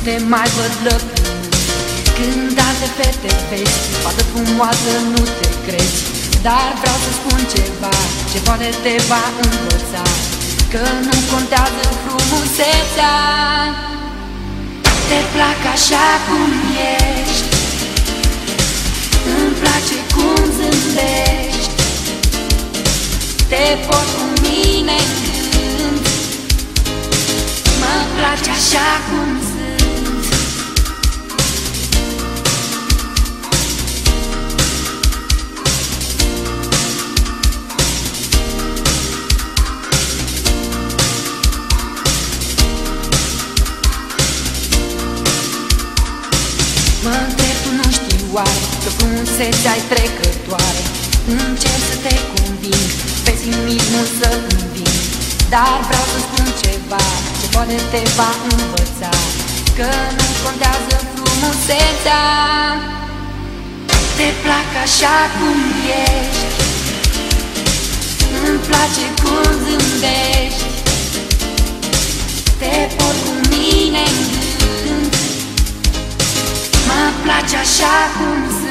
te mai văd lăcrământ. Când alte fete vezi, fată frumoasă, nu te crezi. Dar vreau să spun ceva, ce poate te va învăța, că nu contează frumusețea. Te plac așa cum ești, îmi place cum zâmbești. Te pot cu mine în gând, mă place așa cum sunt. Mă întreb, tu nu știi oare că frumusețea-i trecătoare? Încerc să te conving, pesimismul să înving. Dar vreau să spun ceva, ce poate te va învăța, că nu contează frumusețea. Te plac așa cum ești, îmi place cum zâmbești. Te pot cu mine în gând, mă place așa cum sunt.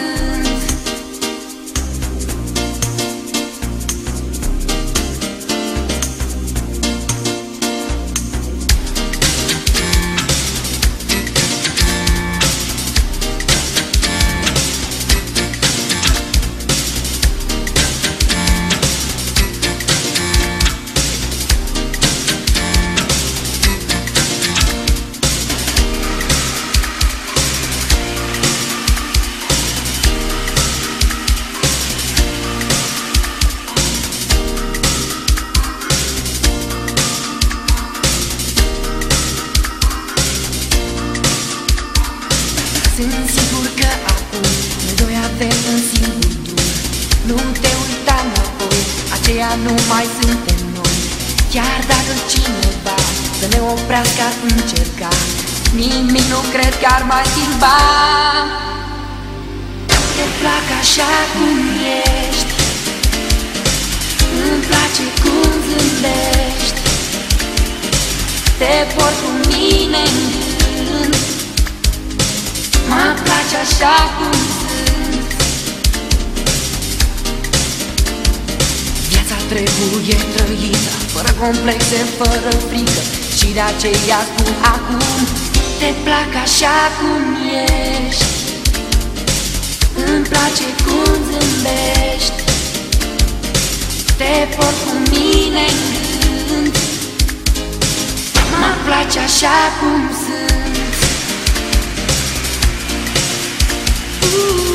Sunt sigur că acum noi doi avem un singur drum. Nu te uita înapoi, aceia nu mai suntem noi. Chiar dacă cineva să ne oprească ar încerca, nimic nu cred că ar mai schimba. Te plac așa cum ești, îmi place cum zâmbești. Te port cu mine în gând, mă place așa cum sunt. Viața trebuie trăită, fără complexe, fără frică. Și de aceea spun acum, te plac așa cum ești, îmi place cum zâmbești. Te port cu mine în gând, mă place așa cum sunt. Ooh.